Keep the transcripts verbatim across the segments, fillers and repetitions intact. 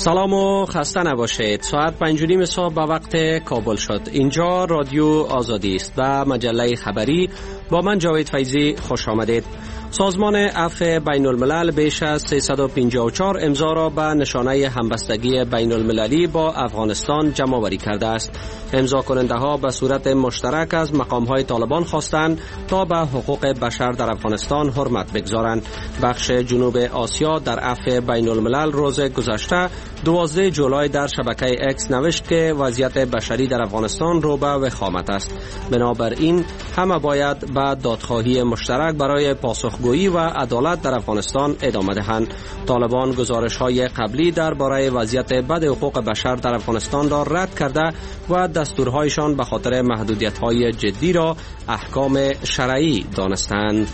سلام و خسته نباشید. ساعت پنج و نیم صبح به وقت کابل شد. اینجا رادیو آزادی است و مجله خبری با من جاوید فیضی. خوش آمدید. سازمان عفو بین الملل بیش از سیصد و پنجاه و چهار امضا را به نشانه همبستگی بین المللی با افغانستان جمع آوری کرده است. امضا کننده ها به صورت مشترک از مقام های طالبان خواستند تا به حقوق بشر در افغانستان حرمت بگذارند. بخش جنوب آسیا در عفو بین الملل روز گذشته دوازده جولای در شبکه اکس نوشت که وضعیت بشری در افغانستان رو به وخامت است. بنابراین همه باید به دادخواهی مشترک برای پاسخگویی و عدالت در افغانستان ادامه دهند. طالبان گزارش های قبلی درباره وضعیت بد حقوق بشر در افغانستان را رد کرده و دستورهایشان به خاطر محدودیت های جدی را احکام شرعی دانستند.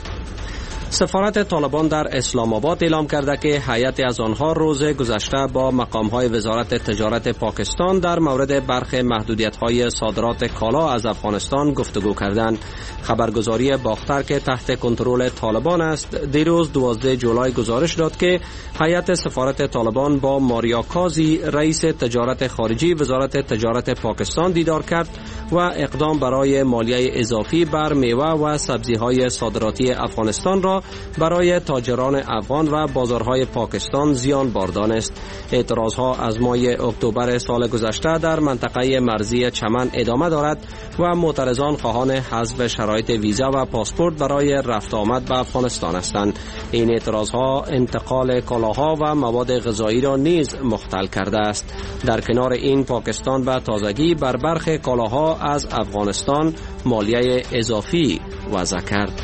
سفارت طالبان در اسلام آباد اعلام کرده که هیئت از آنها روز گذشته با مقام‌های وزارت تجارت پاکستان در مورد برخی محدودیت‌های صادرات کالا از افغانستان گفتگو کردند. خبرگزاری باختر که تحت کنترل طالبان است دیروز دوازده جولای گزارش داد که هیئت سفارت طالبان با ماریا کازی رئیس تجارت خارجی وزارت تجارت پاکستان دیدار کرد و اقدام برای مالیه اضافی بر میوه و سبزی‌های صادراتی افغانستان را برای تاجران افغان و بازارهای پاکستان زیان بار دانست. اعتراضها از ماه اکتبر سال گذشته در منطقه مرزی چمن ادامه دارد و معترضان خواهان حذف شرایط ویزا و پاسپورت برای رفت آمد به افغانستان هستند. این اعتراضها انتقال کالاها و مواد غذایی را نیز مختل کرده است. در کنار این پاکستان به تازگی بر برخی کالاها از افغانستان مالیه اضافی وضع کرد.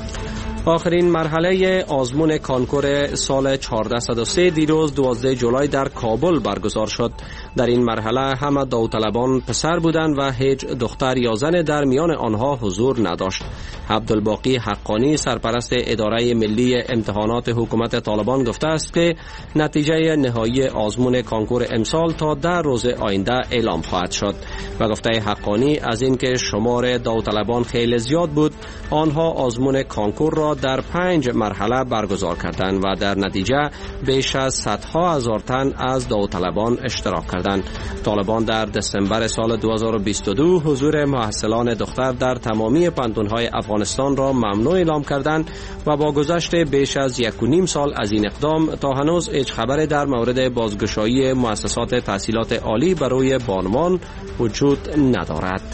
آخرین مرحله آزمون کانکور سال چهارصد و سه دیروز دوازده جولای در کابل برگزار شد. در این مرحله همه داوطلبان پسر بودند و هیچ دختر یا زن در میان آنها حضور نداشت. عبدالباقی حقانی سرپرست اداره ملی امتحانات حکومت طالبان گفته است که نتیجه نهایی آزمون کانکور امسال تا در روز آینده اعلام خواهد شد. و گفته حقانی از اینکه شمار داوطلبان خیلی زیاد بود، آنها آزمون کانکور را در پنج مرحله برگزار کردند و در نتیجه بیش از صدها هزار تن از داوطلبان اشتراک کردند. طالبان در دسامبر سال دو هزار و بیست و دو حضور محصلان دختر در تمامی پانتون‌های افغانستان را ممنوع اعلام کردند و با گذشت بیش از یک و نیم سال از این اقدام تا هنوز هیچ خبری در مورد بازگشایی مؤسسات تحصیلات عالی برای بانوان وجود ندارد.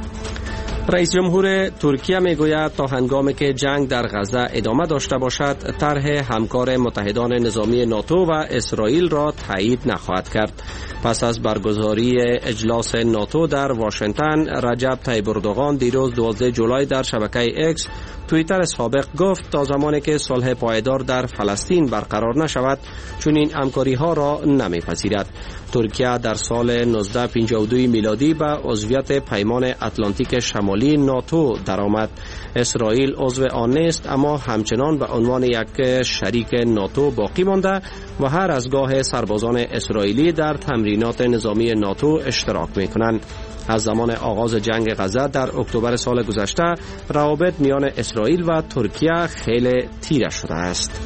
رئیس جمهور ترکیه میگوید تا هنگامی که جنگ در غزه ادامه داشته باشد طرح همکار متحدان نظامی ناتو و اسرائیل را تایید نخواهد کرد. پس از برگزاری اجلاس ناتو در واشنگتن، رجب طیب اردوغان دیروز دوازده جولای در شبکه اکس توییتر سابق گفت تا زمانی که صلح پایدار در فلسطین برقرار نشود چنین همکاری ها را نمیپذیرد. ترکیه در سال هزار و نهصد و پنجاه و دو میلادی به عضویت پیمان اتلانتیک شمالی ناتو درآمد. اسرائیل عضو آن نیست اما همچنان به عنوان یک شریک ناتو باقی مانده و هر از گاه سربازان اسرائیلی در تمرینات نظامی ناتو اشتراک میکنند. از زمان آغاز جنگ غزه در اکتبر سال گذشته روابط میان اسرائیل و ترکیه خیلی تیره شده است.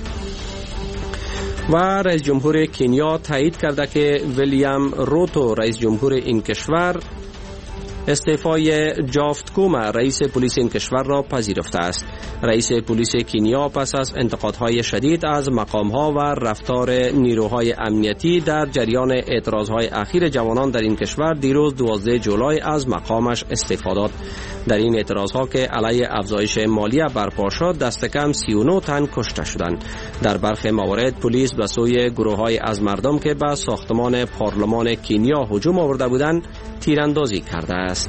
و رئیس جمهور کنیا تایید کرده که ویلیام روتو رئیس جمهور این کشور استعفای جافت کوما رئیس پلیس این کشور را پذیرفته است. رئیس پلیس کنیا پس از انتقادهای شدید از مقامها و رفتار نیروهای امنیتی در جریان اعتراضهای اخیر جوانان در این کشور دیروز دوازده جولای از مقامش استعفا داد. در این اعتراضها که علیه افزایش مالیه برپا شد دست کم سی و نه تن کشته شدند. در برخی موارد پلیس به سوی گروه‌های از مردم که به ساختمان پارلمان کنیا هجوم آورده بودند تیراندازی کرده است.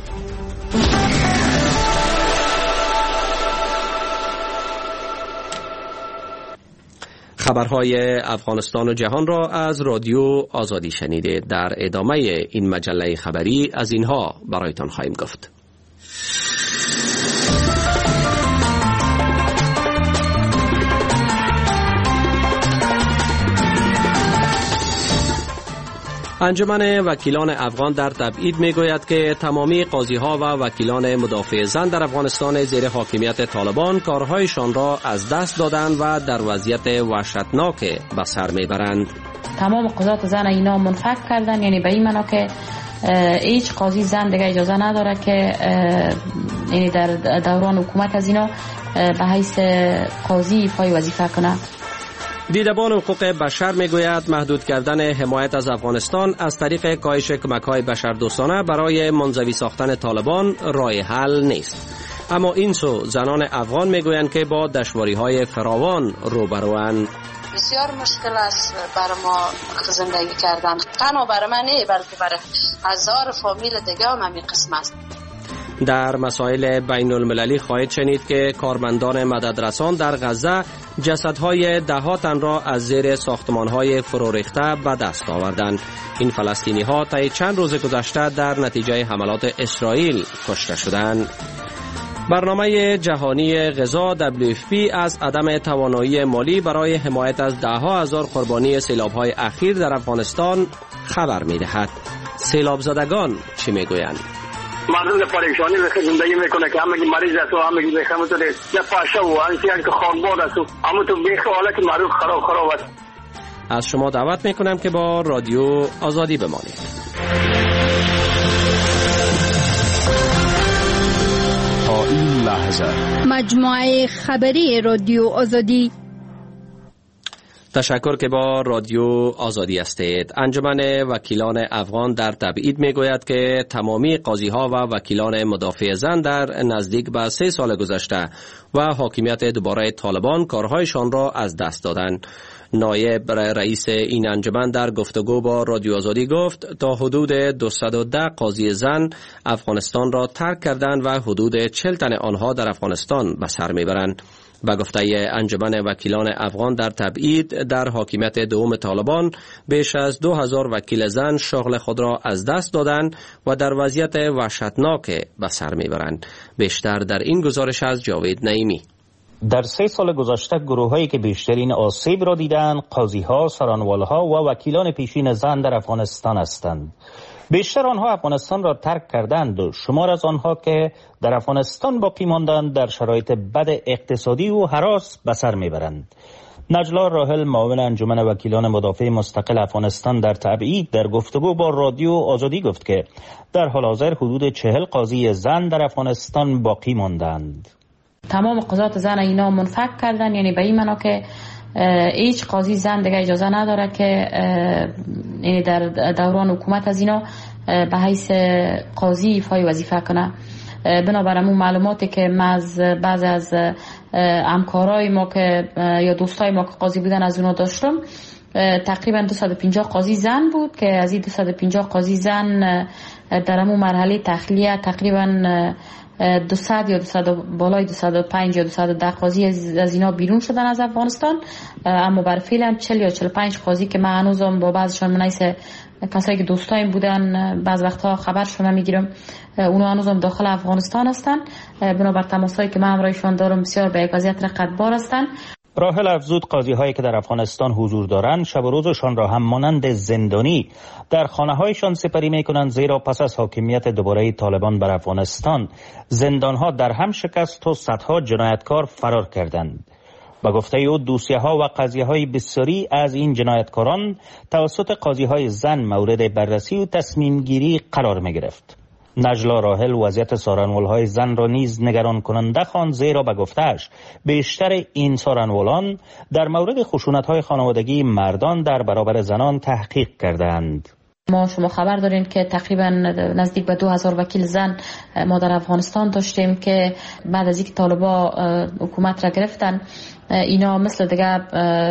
خبرهای افغانستان و جهان را از رادیو آزادی شنیده. در ادامه این مجله خبری از اینها برایتان خواهیم گفت. انجمن وکیلان افغان در تبعید میگوید که تمامی قاضی‌ها و وکیلان مدافع زن در افغانستان زیر حاکمیت طالبان کارهایشان را از دست دادند و در وضعیت وحشتناک به سر میبرند. تمام قضات زن اینا منفک کردن، یعنی به این معنا که هیچ قاضی زن دیگه اجازه نداره که یعنی در دوران حکومت از اینا به حیث قاضی ایفای وظیفه کنه. دیدبان حقوق بشر میگوید محدود کردن حمایت از افغانستان از طریق کاهش کمک‌های بشردوستانه برای منزوی ساختن طالبان راه حل نیست. اما این سو زنان افغان میگویند که با دشواری‌های فراوان روبروند. بسیار مشکل است برای ما زندگی کردن، تنها برای من نه بلکه برای هزار فامیل دیگه هم همین قسم است. در مسائل بین المللی خواهید شنید که کارمندان مددرسان در غزه جسدهای ده تن را از زیر ساختمانهای فرو ریخته به دست آوردند. این فلسطینی ها طی چند روز گذشته در نتیجه حملات اسرائیل کشته شدند. برنامه جهانی غذا دبلیو اف پی از عدم توانایی مالی برای حمایت از ده ها هزار قربانی سیلاب‌های اخیر در افغانستان خبر می‌دهد. سیلاب زدگان چی می‌گویند؟ مردم پریشانی به زندگی میکنه که همگی مریض است و همگی به همون یا پاشه و انسیان که خانباد است و همون تو به حالت معروف خراب خراب است. از شما دعوت میکنم که با رادیو آزادی بمانید. تا این لحظه مجموعه خبری رادیو آزادی. تشکر که با رادیو آزادی هستید. انجمن وکیلان افغان در تبعید میگوید که تمامی قاضی ها و وکیلان مدافع زن در نزدیک به سه سال گذشته و حاکمیت دوباره طالبان کارهایشان را از دست دادند. نایب رئیس این انجمن در گفتگو با رادیو آزادی گفت تا حدود دویست و ده قاضی زن افغانستان را ترک کردند و حدود چهل تن آنها در افغانستان به سر میبرند. با گفته انجمن وکیلان افغان در تبعید در حاکمیت دوم طالبان بیش از دو هزار وکیل زن شغل خود را از دست دادند و در وضعیت وحشتناک به سر میبرند. بیشتر در این گزارش از جاوید نعیمی. در سه سال گذشته گروهایی که بیشترین آسیب را دیدند قاضی‌ها، سرانوال‌ها و وکیلان پیشین زن در افغانستان هستند. بیشتر آنها افغانستان را ترک کردند و شمار از آنها که در افغانستان باقی ماندند در شرایط بد اقتصادی و هراس به سر میبرند. نجلا راحل معاون انجمن وکیلان مدافع مستقل افغانستان در تبعید در گفتگو با رادیو آزادی گفت که در حال حاضر حدود چهل قاضی زن در افغانستان باقی ماندند. تمام قضات زن اینا منفک کردن، یعنی به این معنا که هیچ قاضی زن دیگه اجازه نداره که یعنی در دوران حکومت از اینا به حیث قاضی ایفای وظیفه کنه. بنابراین اون معلوماتی که ما از بعض از همکارای ما که یا دوستای ما که قاضی بودن از اونها داشتم، تقریبا دویست و پنجاه قاضی زن بود که از این دویست و پنجاه قاضی زن در همون مرحله تخلیه تقریبا دویست یا دویست بالای دویست و پنج یا دویست و ده قاضی از اینا بیرون شدن از افغانستان. اما بر فعلا چهل یا چهل و پنج قاضی که من هنوزم با بعضشان منایس کسایی که دوستایم بودن بعض وقتها خبرشون میگیرم اونا هنوزم داخل افغانستان هستن. بنابر تماسایی که من همراهشان دارم بسیار به یک وضعیت رقتبار هستن. راحل افزود قاضی هایی که در افغانستان حضور دارند شب و روزشان را هم مانند زندانی در خانه هایشان سپری می کنند، زیرا پس از حاکمیت دوباره طالبان بر افغانستان زندان ها در هم شکست و صدها جنایتکار فرار کردند. با گفته او دوسیه ها و قضیه های بسیاری از این جنایتکاران توسط قاضی های زن مورد بررسی و تصمیم گیری قرار می گرفت. نجلا راحل وضعیت سارنوال‌های زن را نیز نگران کننده خواند، زیرا به گفته‌اش بیشتر این سارنوالان در مورد خشونت‌های خانوادگی مردان در برابر زنان تحقیق کردند. ما شما خبر دارین که تقریبا نزدیک به دو هزار وکیل زن ما در افغانستان داشتیم که بعد از اینکه طالبا حکومت را گرفتن اینا مثل دیگه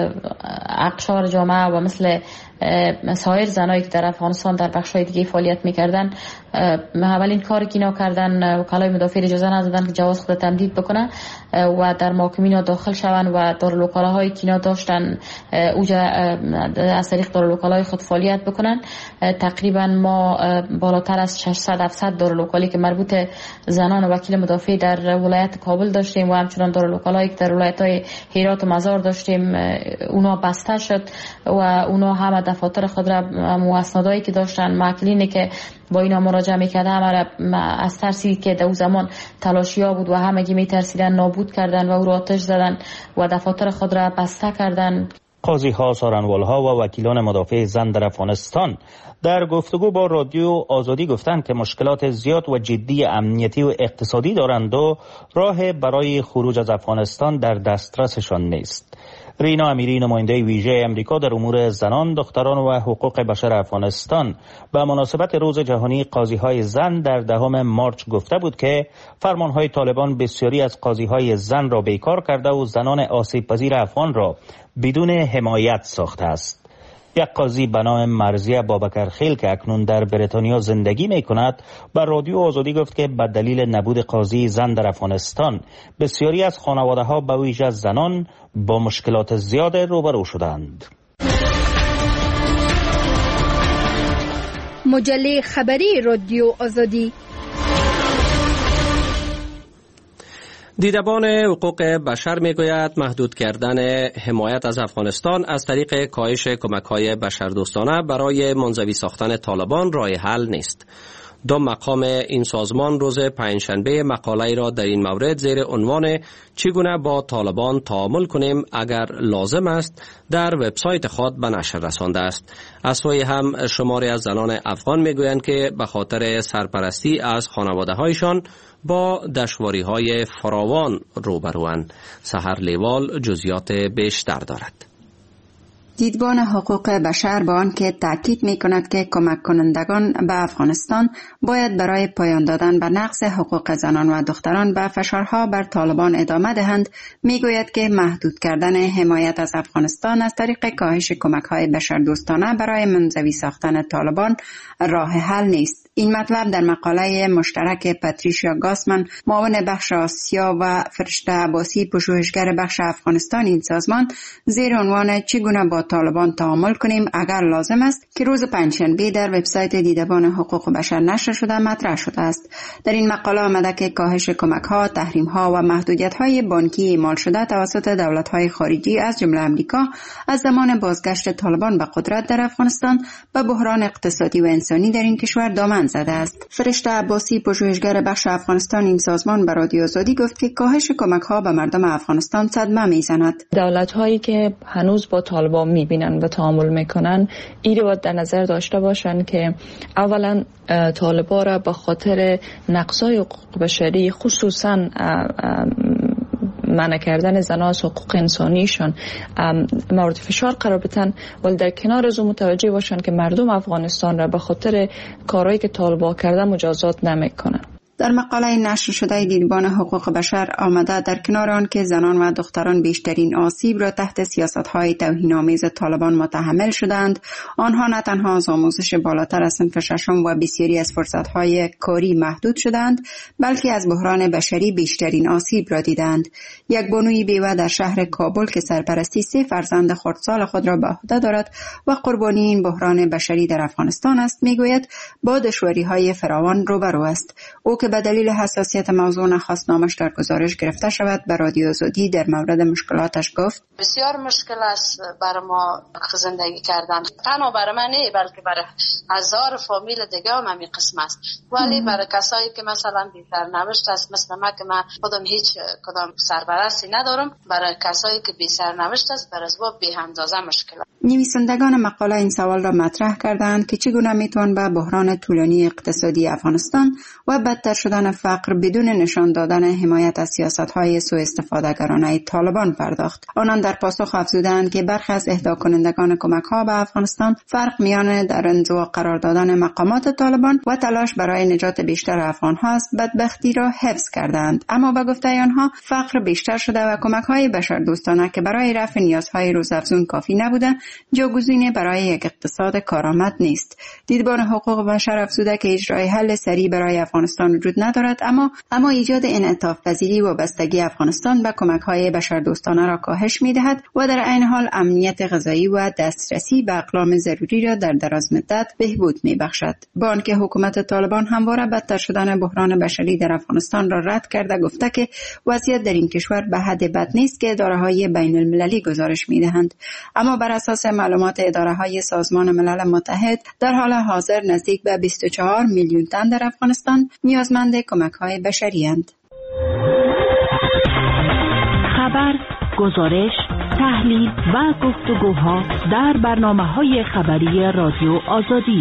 اقشار جامعه و مثل سایر زنایی که در افغانستان در بخش‌های دیگه فعالیت می‌کردن اولین کاری که اینا کردن وکلای مدافع اجازه ندادن که جواز خود تمدید بکنن و در محاکمه داخل شون و دارالوکاله‌هایی که اینا داشتن اوجا از طریق دارالوکالهای خود فعالیت بکنن. تقریبا ما بالاتر از ششصد هفتصد دارالوکالی که مربوط زنان و وکیل مدافع در ولایت کابل داشتیم و همچنان دارالوکالهایی که در ولایت‌های هرات و مزار داشتیم اونا بسته شد و اونا هم دفاتر خود را مواسنادایی که داشتن معکلینی که با اینا مراجعه میکرده همه از ترسی که در اون زمان تلاشیا بود و همگی میترسیدن نابود کردن و او را آتش زدن و دفاتر خود را بسته کردن. قاضی ها، سارنوال ها و وکیلان مدافع زن در افغانستان در گفتگو با رادیو آزادی گفتند که مشکلات زیاد و جدی امنیتی و اقتصادی دارند و راه برای خروج از افغانستان در دسترسشان نیست. رینا امیری، نماینده ویژه امریکا در امور زنان، دختران و حقوق بشر افغانستان، به مناسبت روز جهانی قاضی‌های زن در دهم مارچ گفته بود که فرمان‌های طالبان بسیاری از قاضی‌های زن را بیکار کرده و زنان آسیب‌پذیر افغان را بدون حمایت ساخته است. یک قاضی به نام مرضیه بابکرخیل که اکنون در بریتانیا زندگی می کند بر رادیو آزادی گفت که به دلیل نبود قاضی زن در افغانستان بسیاری از خانواده ها به ویژه زنان با مشکلات زیاد روبرو شدند. مجله خبری رادیو آزادی. دیدبان حقوق بشر میگوید محدود کردن حمایت از افغانستان از طریق کاهش کمک‌های بشردوستانه برای منزوی ساختن طالبان راه حل نیست. دو مقام این سازمان روز پنجشنبه مقاله‌ای را در این مورد زیر عنوان چگونه با طالبان تعامل کنیم اگر لازم است در وبسایت خود به نشر رسانده است. از سوی هم شماری از زنان افغان میگویند که به خاطر سرپرستی از خانواده‌هایشان با دشواری‌های فراوان روبروند. سحر لیوال جزئیات بیشتر دارد. دیدبان حقوق بشر با آن که تاکید می کند که کمک کنندگان به افغانستان باید برای پایان دادن به نقض حقوق زنان و دختران به فشارها بر طالبان ادامه دهند، می گوید که محدود کردن حمایت از افغانستان از طریق کاهش کمک‌های بشردوستانه برای منزوی ساختن طالبان راه حل نیست. این مطلب در مقاله مشترک پاتریشیا گاسمن، معاون بخش آسیا، و فرشته عباسی، پژوهشگر بخش افغانستان این سازمان، زیر عنوان چگونه با طالبان تعامل کنیم اگر لازم است، که روز پنجشنبه در وبسایت دیدبان حقوق بشر نشر شده مطرح شده است. در این مقاله آمده که کاهش کمک‌ها، تحریم‌ها و محدودیت‌های بانکی اعمال شده توسط دولت‌های خارجی از جمله امریکا از زمان بازگشت طالبان به قدرت در افغانستان به بحران اقتصادی و انسانی در این کشور دامن زده است. فرشته عباسی، پژوهشگر بخش افغانستان این سازمان، به رادیو آزادی گفت که کاهش کمک‌ها به مردم افغانستان صدمه می‌زند. دولت‌هایی که هنوز با طالبان می‌بینن و تعامل می‌کنن، این رو در نظر داشته باشن که اولا طالبان را به خاطر نقض‌های حقوق بشری، خصوصاً منع کردن زنان از حقوق انسانیشان مورد فشار قرار بدن، ولی در کنار از اون متوجه باشن که مردم افغانستان را به خاطر کارهایی که طالبان کرده مجازات نمیکنن. در مقاله نشر شده دیدبان حقوق بشر آمده در کنار آن که زنان و دختران بیشترین آسیب را تحت سیاست‌های توهین‌آمیز طالبان متحمل شدند، آنها نه تنها از آموزش بالاتر از صنف ششم و بسیاری از فرصت‌های کاری محدود شدند، بلکه از بحران بشری بیشترین آسیب را دیدند. یک بانوی بیوه در شهر کابل که سرپرستی سه فرزند خردسال خود را به عهده دارد و قربانی این بحران بشری در افغانستان است، میگوید با دشواری‌های فراوان روبرو است. او که به دلیل حساسیت موضوع نخواست نامش در گزارش گرفته شود، به رادیو آزادی در مورد مشکلاتش گفت: بسیار مشکل است برای ما زندگی کردن، تنها برای من نه بلکه برای هزار فامیل دیگه هم همین قسم است. ولی برای کسایی که مثلا بی سرنوشت است مثل من که من خودم هیچ کدام سرپرستی ندارم، برای کسایی که بی سرنوشت است برای ما بی اندازه مشکل. نویسندگان مقاله این سوال را مطرح کردند که چگونه میتوان به بحران طولانی اقتصادی افغانستان و بدتر شدن فقر بدون نشان دادن حمایت از سیاست‌های سوء استفاده‌گرانه طالبان پرداخت. آنان در پاسخ افزودند که برخی از اهدا کنندگان کمک‌ها به افغانستان فرق میان در انزوا قرار دادن مقامات طالبان و تلاش برای نجات بیشتر افغان‌ها است بدبختی را حفظ کردند، اما به گفته آنها فقر بیشتر شده و کمک‌های بشردوستانه که برای رفع نیازهای روزافزون کافی نبوده جاگزین برای یک اقتصاد کارآمد نیست. دیدبان حقوق بشر افزوده که اجرای حل سریع برای افغانستان وجود ندارد، اما اما ایجاد انعطاف پذیری و بستگی افغانستان به کمک‌های بشردوستانه را کاهش می‌دهد و در عین حال امنیت غذایی و دسترسی به اقلام ضروری را در دراز مدت بهبود می‌بخشد. با آنکه حکومت طالبان همواره بدتر شدن بحران بشری در افغانستان را رد کرده، گفته که وضعیت در این کشور به حد بد نیست که اداره‌های بین‌المللی گزارش می‌دهند، اما بر اساس معلومات اداره‌های سازمان ملل متحد در حال حاضر نزدیک به بیست و چهار میلیون تن در افغانستان نیازمند کمک‌های بشری اند. خبر، گزارش، تحلیل و گفتگوها در برنامه‌های خبری رادیو آزادی.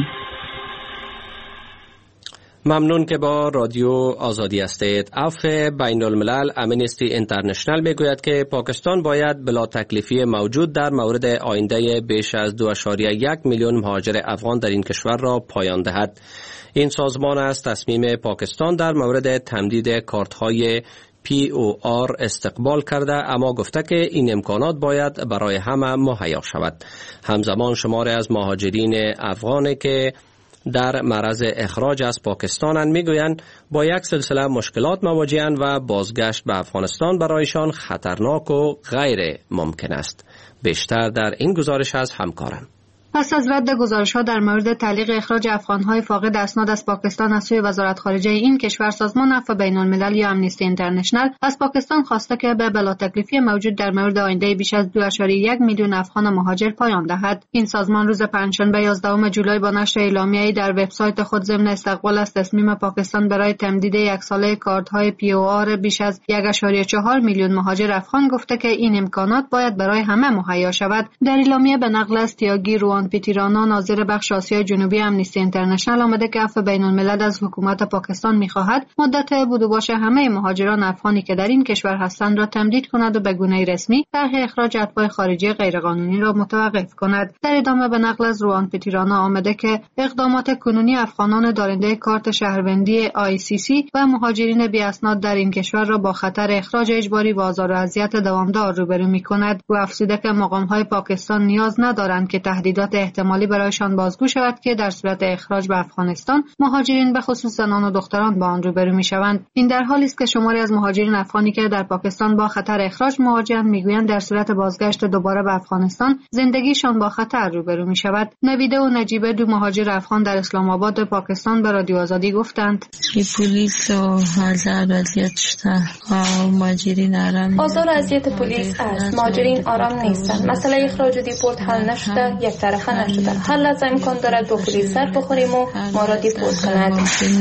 ممنون که با رادیو آزادی هستید. عفو بین الملل امنستی اینترنشنل میگوید که پاکستان باید بلا تکلیفی موجود در مورد آینده بیش از دو ممیز یک میلیون مهاجر افغان در این کشور را پایان دهد. این سازمان از تصمیم پاکستان در مورد تمدید کارت‌های پی او آر استقبال کرده، اما گفته که این امکانات باید برای همه مهیا شود. همزمان شماری از مهاجرین افغانی که در معرض اخراج از پاکستان میگویند با یک سلسله مشکلات مواجهند و بازگشت به افغانستان برایشان خطرناک و غیر ممکن است. بیشتر در این گزارش از همکارم. پس از رد گزارش‌ها در مورد تعلیق اخراج افغان‌های فاقد اسناد از پاکستان از سوی وزارت خارجه این کشور، سازمان عفو بین‌الملل یا امنستی اینترنشنل از پاکستان خواسته که به بلا تکلیفی موجود در مورد آینده بیش از دو ممیز یک میلیون افغان مهاجر پایان دهد. این سازمان روز پنجشنبه یازدهم جولای با نشر اعلامیه‌ای در وبسایت خود ضمن استقبال از تصمیم پاکستان برای تمدید یک ساله کارت‌های پی او آر بیش از یک ممیز چهار میلیون مهاجر افغان گفته که این امکانات باید برای همه مهیا شود. در اعلامیه به نقل از تیاگی روان پیتیرانا، ناظر بخش آسیای جنوبی امنستی اینترنشنل، آمده که عفو بین‌الملل از حکومت پاکستان می‌خواهد مدت بود و باش همه مهاجران افغانی که در این کشور هستند را تمدید کند و به گونه‌ای رسمی طرح اخراج اتباع خارجی غیرقانونی را متوقف کند. در ادامه به نقل از روان پیتیرانا آمده که اقدامات کنونی افغانان دارنده کارت شهروندی آی سی سی و مهاجرین بی اسناد در این کشور را با خطر اخراج اجباری و آزار و اذیت دوامدار روبرو می‌کند. او افزوده که مقام‌های پاکستان نیاز ندارند که تهدیدات احتمالی برایشان بازگو شود که در صورت اخراج به افغانستان مهاجرین به خصوص زنان و دختران با آن روبرو میشوند. این در حالی است که شماری از مهاجرین افغانی که در پاکستان با خطر اخراج مواجهند میگویند در صورت بازگشت دوباره به افغانستان زندگیشان با خطر روبرو میشود. نویده و نجیبه، دو مهاجر افغان در اسلام آباد پاکستان به رادیو آزادی گفتند: پلیس و آزار اذیت شده و مهاجرین آرام آزار اذیت پلیس است. مهاجرین آرام نیستند. مسئله اخراج و دیپورت حل نشده، یک طرفه نشده. حل از امکان دارد با پلیس سر بخوریم و ما را دیپورت کند.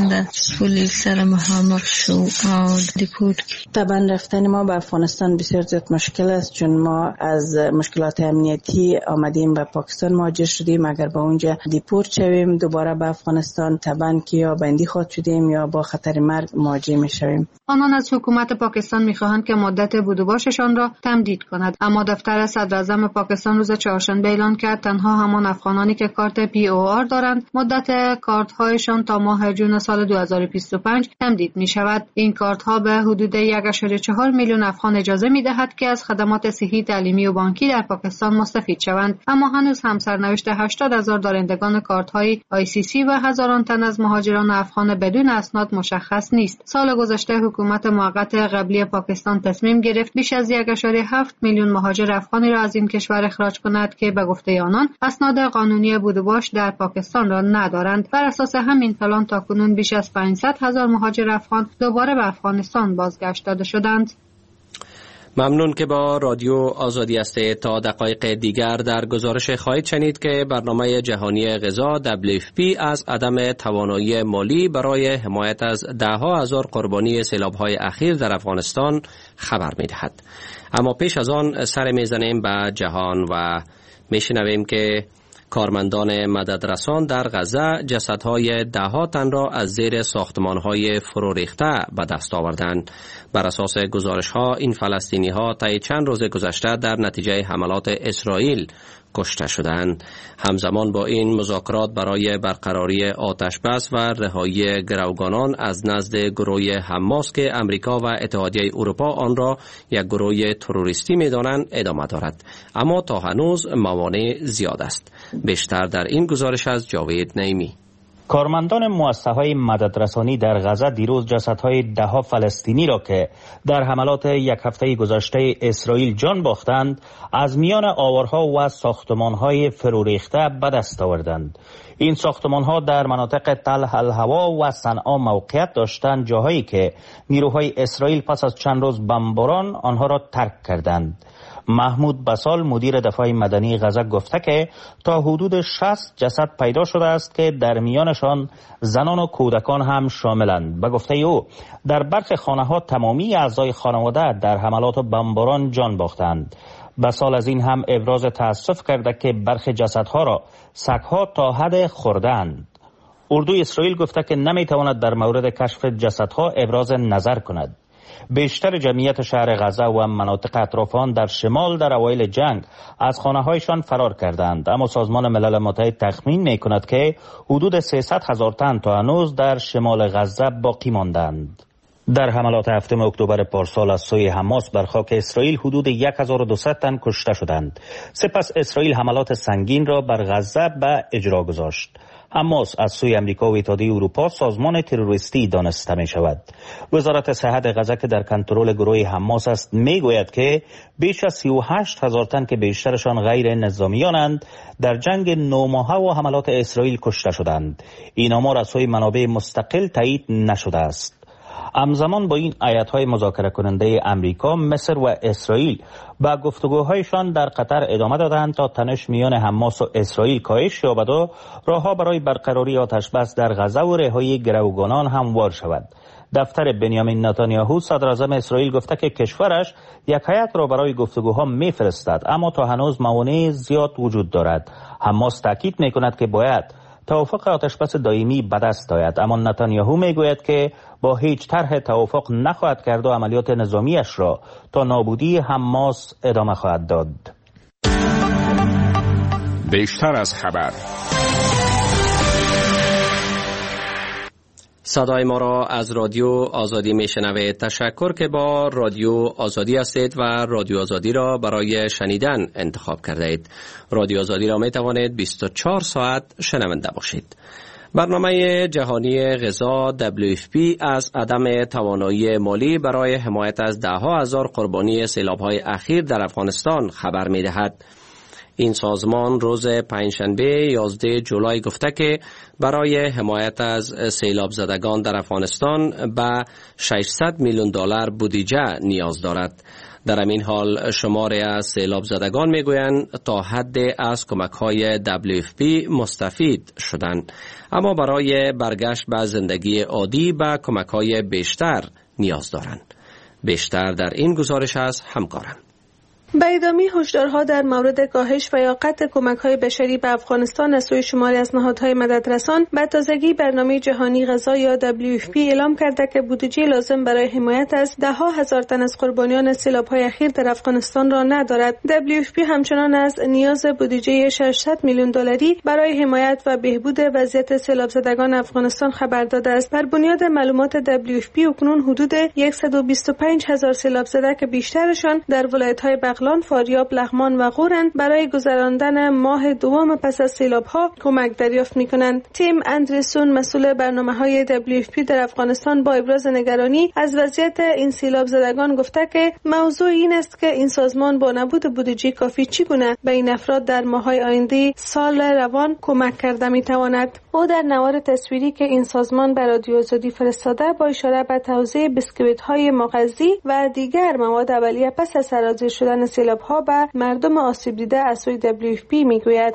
پلیس سر محمق شو و دیپورت. طبعا رفتن ما به افغانستان بسیار زیاد مشکل است، چون ما از مشکلات امنیتی آمدیم به پاکستان مهاجر شدیم. اگر به اونجا دیپورت شویم دوباره به افغانستان، طبعا که یا بندی خود شدیم یا با خطر مرگ مواجه میشویم. آنان از حکومت پاکستان میخواهند که مدت بود و باششان را تمدید کند، اما دفتر صدراعظم پاکستان روز چهارشنبه اعلان کرد تنها همان افغانانی که کارت پی او آر دارند مدت کارت‌هایشان تا ماه جون سال دو هزار و بیست و پنج تمدید می‌شود. این کارت‌ها به حدود یک ممیز چهار میلیون افغان اجازه می‌دهد که از خدمات صحی، تعلیمی و بانکی در پاکستان مستفید شوند، اما هنوز هم سرنوشت هشتاد هزار دارندگان کارت‌های آی سی سی و هزاران تن از مهاجران افغان بدون اسناد مشخص نیست. سال گذشته حکومت موقت قبلی پاکستان تصمیم گرفت بیش از یک ممیز هفت میلیون مهاجر افغانی را از این کشور اخراج کند که به گفته آنان اسناد قانونی بود و باش در پاکستان را ندارند. بر اساس همین پلان تاکنون بیش از پانصد هزار مهاجر افغان دوباره به افغانستان بازگشت داده شدند. ممنون که با رادیو آزادی هستید. تا دقایق دیگر در گزارش خواهید شنید که برنامه جهانی غذا دبلیو اف پی از عدم توانایی مالی برای حمایت از ده ها هزار قربانی سیلاب‌های اخیر در افغانستان خبر می‌دهد. اما پیش از آن سر می‌زنیم به جهان و می‌شنویم که کارمندان مددرسان در غزه جسدهای ده ها تن را از زیر ساختمانهای فرو ریخته به دست آوردند. بر اساس گزارش‌ها این فلسطینی ها طی چند روز گذشته در نتیجه حملات اسرائیل کشته شدند. همزمان با این مذاکرات برای برقراری آتش بس و رهایی گروگانان از نزد گروه حماس که امریکا و اتحادیه اروپا آن را یک گروه تروریستی می‌دانند ادامه دارد، اما تا هنوز موانع زیاد است. بیشتر در این گزارش از جاوید نعیمی. کارمندان مؤسسه‌های مددرسانی در غزه دیروز جسدهای ده‌ها فلسطینی را که در حملات یک هفته گذشته اسرائیل جان باختند از میان آوارها و ساختمان‌های فرو ریخته به دست آوردند. این ساختمان‌ها در مناطق تل الهوا و صنعا موقعیت داشتند، جاهایی که نیروهای اسرائیل پس از چند روز بمباران آنها را ترک کردند. محمود بسال مدیر دفاع مدنی غزه گفته که تا حدود شصت جسد پیدا شده است که در میانشان زنان و کودکان هم شاملند. به گفته او در برخی خانه‌ها تمامی اعضای خانواده در حملات و بمباران جان باختند. بسال از این هم ابراز تأسف کرده که برخی جسدها را سگ‌ها تا حد خوردند. اردوی اسرائیل گفته که نمیتواند در مورد کشف جسدها ابراز نظر کند. بیشتر جمعیت شهر غزه و مناطق اطراف آن در شمال در اوایل جنگ از خانه‌هایشان فرار کردند، اما سازمان ملل متحد تخمین می‌کند که حدود سیصد هزار تن تا هنوز در شمال غزه باقی ماندند. در حملات هفتم اکتبر پارسال از سوی حماس بر خاک اسرائیل حدود هزار و دویست تن کشته شدند. سپس اسرائیل حملات سنگین را بر غزه به اجرا گذاشت. حماس از سوی امریکا و اتحادیه اروپا سازمان تروریستی دانسته می شود. وزارت صحت غزه که در کنترل گروه حماس است می گوید که بیش از سی و هشت هزار تن که بیشترشان غیر نظامیانند در جنگ نو ماهه و حملات اسرائیل کشته شدند. این آمار از سوی منابع مستقل تایید نشده است. همزمان با این ایت‌های مذاکره کننده امریکا، مصر و اسرائیل با گفتگوهایشان در قطر ادامه دادند تا تنش میان حماس و اسرائیل کاهش یابد و راهها برای برقراری آتش بس در غزه و رهایی گروگانان هموار شود. دفتر بنیامین نتانیاهو صدر اعظم اسرائیل گفته که کشورش یک هیئت را برای گفتگوها میفرستد، اما تا هنوز موانع زیاد وجود دارد. حماس تاکید میکند که باید توافق آتشبس دائمی به دست آید، اما نتانیاهو میگوید که با هیچ طرح توافق نخواهد کرد و عملیات نظامیش را تا نابودی حماس ادامه خواهد داد. بیشتر از خبر. صدای ما را از رادیو آزادی میشنوید. تشکر که با رادیو آزادی هستید و رادیو آزادی را برای شنیدن انتخاب کرده اید. رادیو آزادی را می توانید بیست و چهار ساعت شنونده باشید. برنامه جهانی غذا دبلیو اف پی از عدم توانایی مالی برای حمایت از ده ها هزار قربانی سیلاب‌های اخیر در افغانستان خبر می دهد. این سازمان روز پنجشنبه یازده جولای گفته که برای حمایت از سیلاب زدگان در افغانستان به ششصد میلیون دلار بودجه نیاز دارد. در این حال شماری از سیلاب زدگان میگویند تا حد از کمک‌های دبلیو اف پی مستفید شدند، اما برای برگشت به زندگی عادی به کمک‌های بیشتر نیاز دارند. بیشتر در این گزارش از همکارم. به ادامه هشدارها در مورد کاهش و یا قطع کمک‌های بشری به افغانستان از سوی شماری از نهادهای مددرسان، به تازگی برنامه جهانی غذا یا دبلیو اف پی اعلام کرده که بودجه لازم برای حمایت از ده ها هزار تن از قربانیان سیلاب‌های اخیر در افغانستان را ندارد. دبلیو اف پی همچنان از نیاز بودجه ششصد میلیون دلاری برای حمایت و بهبود وضعیت سیلاب زدگان افغانستان خبر داده است. بر بنیاد معلومات دبلیو اف پی اکنون حدود صد و بیست و پنج هزار سیلاب زده که بیشترشان در ولایت‌های بغلان، فاریاب، لغمان و غورند برای گذراندن ماه دوم پس از سیلاب‌ها کمک دریافت می‌کنند. تیم اندرسون مسئول برنامه‌های دبلیو اف پی در افغانستان با ابراز نگرانی از وضعیت این سیلاب زدگان گفته که موضوع این است که این سازمان با نبود بودجه کافی چگونه به این افراد در ماه‌های آینده سال روان کمک کرده می‌تواند. او در نوار تصویری که این سازمان به رادیو آزادی فرستاده با اشاره به توزیع بسکویت‌های مغذی و دیگر مواد اولیه پس از سرازیر شدن سیلاب‌ها به مردم آسیب دیده از سوی دبلیو اف پی میگوید.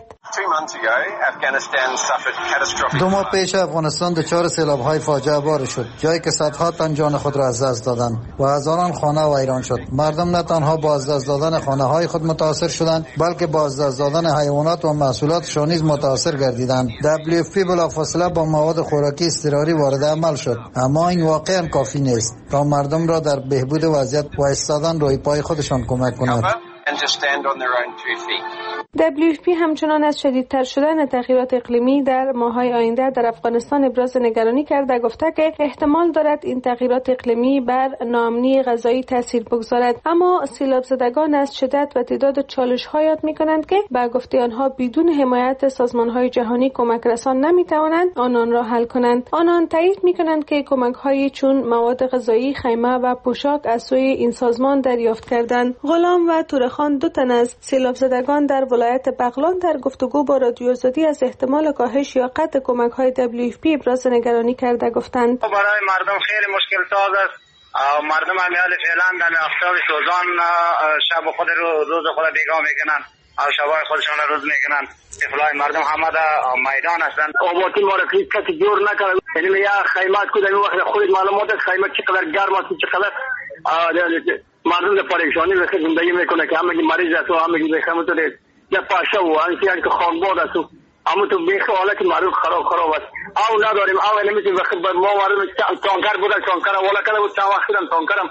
دو ماه پیش افغانستان دچار سیلاب‌های فاجعه بار شد، جایی که صدها تن جان خود را از دست دادند و هزاران خانه ویران شد. مردم نه تنها با از دست دادن خانه‌های خود متاثر شدند، بلکه با از دست دادن حیوانات و محصولاتشان نیز متاثر گردیدند. دبلیو اف پی بلافاصله با مواد خوراکی اضطراری وارد عمل شد، اما این واقعا کافی نیست تا مردم را در بهبود وضعیت و ایستادن روی پای خودشان کمک کند. دبلیو اف پی همچنان از شدیدتر شدن تغییرات اقلیمی در ماه‌های آینده در افغانستان ابراز نگرانی کرده، گفته که احتمال دارد این تغییرات اقلیمی بر ناامنی غذایی تاثیر بگذارد. اما سیلاب زدگان از شدت و تعداد چالش‌ها یاد می‌کنند که به گفته آنها بدون حمایت سازمان‌های جهانی کمک رسان نمی‌توانند آنان را حل کنند. آنان تایید می‌کنند که کمک‌هایی چون مواد غذایی، خیمه و پوشاک از سوی این سازمان دریافت کردند. غلام و تورخان، دو تن از سیلاب زدگان در ولایت بغلان، در گفتگو با رادیو آزادی از احتمال کاهش یا قطع کمک‌های دبلیو اف پی ابراز نگرانی کرده گفتند برای مردم خیلی مشکل ساز است. مردم همیال فعلا در آفتاب سوزان شب خود رو روز خود بیگاه میکنن، شبای خودشان روز میکنن. طفلای مردم همه در میدان هستند. آباتی ما را کسی جور نکنه، یعنی یا خیمات کدوم وقت خودت معلومات است خیمات چقدر گرم است، چقدر مردم در پریشانی و زندگی میکنه که همگی مریض است و همگی بخمه تو یا پاشه و انسیان که خانباد است و اما تو بیخ حالت معروف خراب خراب است او نداریم او نمیتونیم بخیر ما مردم تانکر بودن تانکر والا کده بود چند وقت شدن تانکرم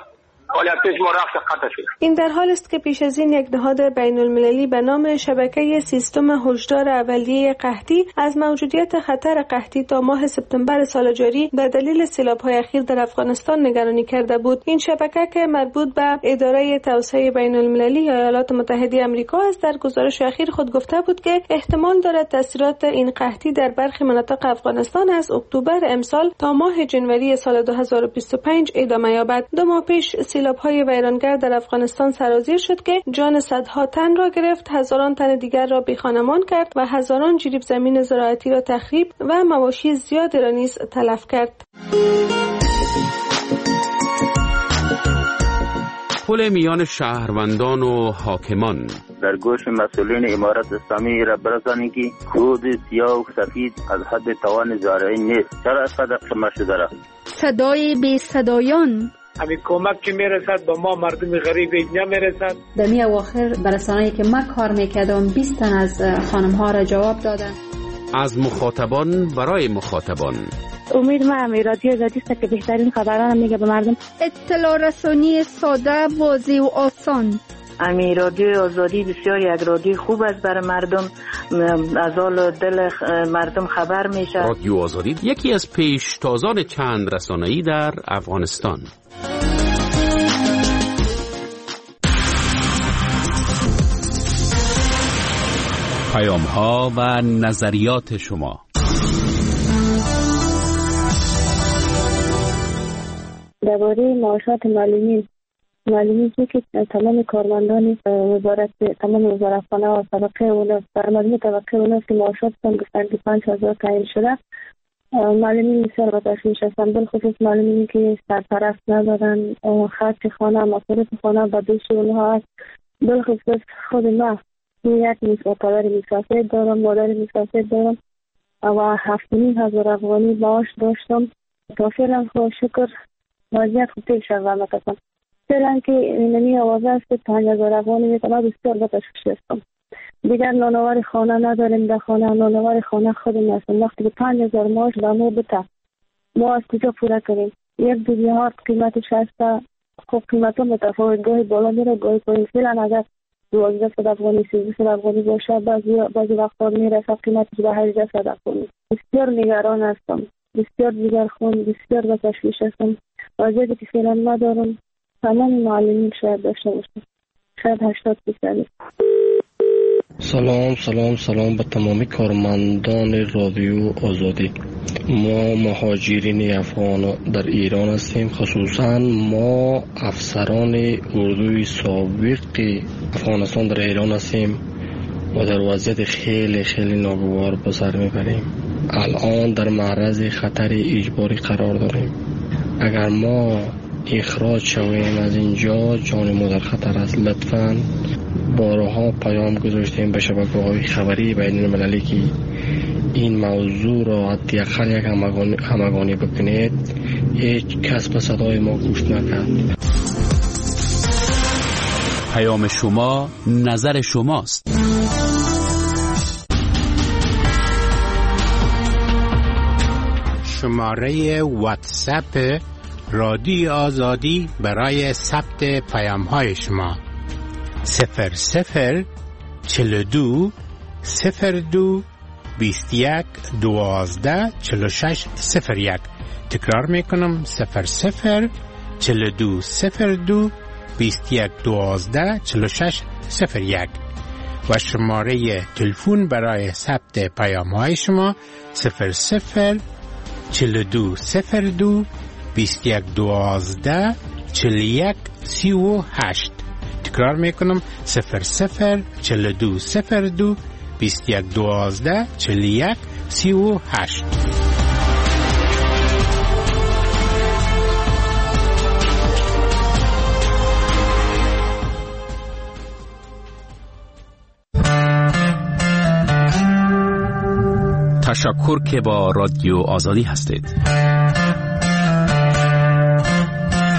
این در حال است که پیش از این یک نهاد بین المللی به نام شبکه سیستم هشدار اولیه قحطی از موجودیت خطر قحطی تا ماه سپتامبر سال جاری به دلیل سیلاب‌های اخیر در افغانستان نگرانی کرده بود. این شبکه که مربوط به اداره توسعه بین المللی ایالات متحده آمریکا است در گزارش اخیر خود گفته بود که احتمال دارد تاثیرات این قحطی در برخی مناطق افغانستان از اکتبر امسال تا ماه جنوری سال دو هزار و بیست و پنج ادامه یابد. دو ماه پیش سیلاب‌های ویرانگر در افغانستان سرازیر شد که جان صدها تن را گرفت، هزاران تن دیگر را بی‌خانمان کرد و هزاران جریب زمین زراعتی را تخریب و مواشی زیادی را نیز تلف کرد. پل میان شهروندان و حاکمان در گوش مسئولین امارت اسلامی را برسانی که خود سیاه و سفید از حد توان زارعی نیست. چرا از قدر شما شده را صدای بی صدایان همین کمک که میرسد با ما مردم غریب اینجا میرسد. در می اواخر برسانه‌ای که من کار میکردم بیست تن از خانم ها را جواب دادن. از مخاطبان برای مخاطبان امید ما هم رادیو آزادی است که بهترین خبران میگه به مردم. اطلاع رسانی ساده، واضح و آسان. امی رادیو آزادی بسیار یک رادیو خوب است برای مردم، از حال دل مردم خبر میشه. رادیو آزادی یکی از پیشتازان چند رسانه‌ای در افغانستان. پیام ها و نظریات شما. درباره معاشات معلمین معلومی که تمام کارمندان وزارت تمام وزارتخانه و طبقه اوناست در مجموع طبقه اوناست که معاشاتشان گفتن که پنج هزار تعیین شده. معلمین بسیار به تشویش هستند، بالخصوص معلمینی که سرپرست ندارن، خرج خانه مصارف خانه به دوش اونها است. بالخصوص خود ما یک پدر مسافر دارم، مادر مسافر دارم و هفت نیم هزار افغانی معاش داشتم. تا فعلا خدا شکر وضعیت خوب پیش رفته است. فعلا که اینمی آوازه است که پنج هزار افغانی میتونه بسیار به تشویش هستم. دیگر نانوار خانه نداریم، در خانه نانوار خانه خودم هستم. وقتی که پنج هزار معاش به ما بده ما از کجا پوره کنیم؟ یک دو بیهارد قیمتش هست. خب قیمت ها متفاوت، گاهی بالا میره گاهی پایین. فعلا اگر دوازده صد افغانی سیزده صد افغانی باشه بعضی بعضی وقتا میرسه قیمتش به هجده صد افغانی. بسیار نگران هستم، بسیار جگرخون، بسیار به تشویش هستم. وضعیتی که فعلا ندارم تمام معلمین شاید داشته باشم، شاید هشتاد درصد. سلام سلام سلام به تمامی کارمندان رادیو آزادی. ما مهاجرین افغان در ایران هستیم، خصوصا ما افسران اردوی سابق افغانستان در ایران هستیم و در وضعیت خیلی خیلی ناگوار به سر میبریم. الان در معرض خطر اجباری قرار داریم. اگر ما اخراج شویم از اینجا جان ما در خطر است. لطفاً بارها پیام گذاشتیم به شبکه‌های خبری بین المللی که این موضوع را حداقل یک همگانی, همگانی بکنید. هیچ کس به صدای ما گوش نکرد. پیام شما نظر شماست. شماره واتساپ رادیو آزادی برای ثبت پیام های شما صفر صفر چل دو صفر دو بیست یک دوازده چل شش صفر یک. تکرار میکنم صفر صفر چل دو صفر دو بیست یک دوازده چل شش صفر یک و شماره تلفن برای ثبت پیام های شما صفر صفر چل دو صفر دو بیست یک دوازده چل یک سی و هشت. تکرار میکنم صفر صفر چل دو صفر دو بیست یک دوازده چل یک سی و هشت. تشکر که با رادیو آزادی هستید.